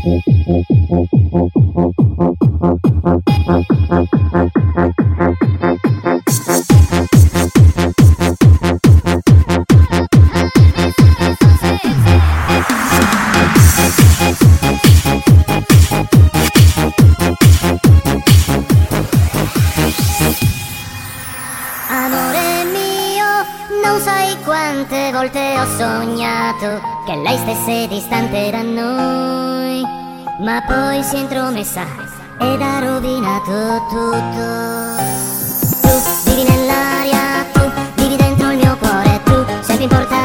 Amore mio, non sai quante volte ho sognato che lei stesse distante da noi, ma poi si è intromessa ed ha rovinato tutto. Tu vivi nell'aria, tu vivi dentro il mio cuore, tu sei più importante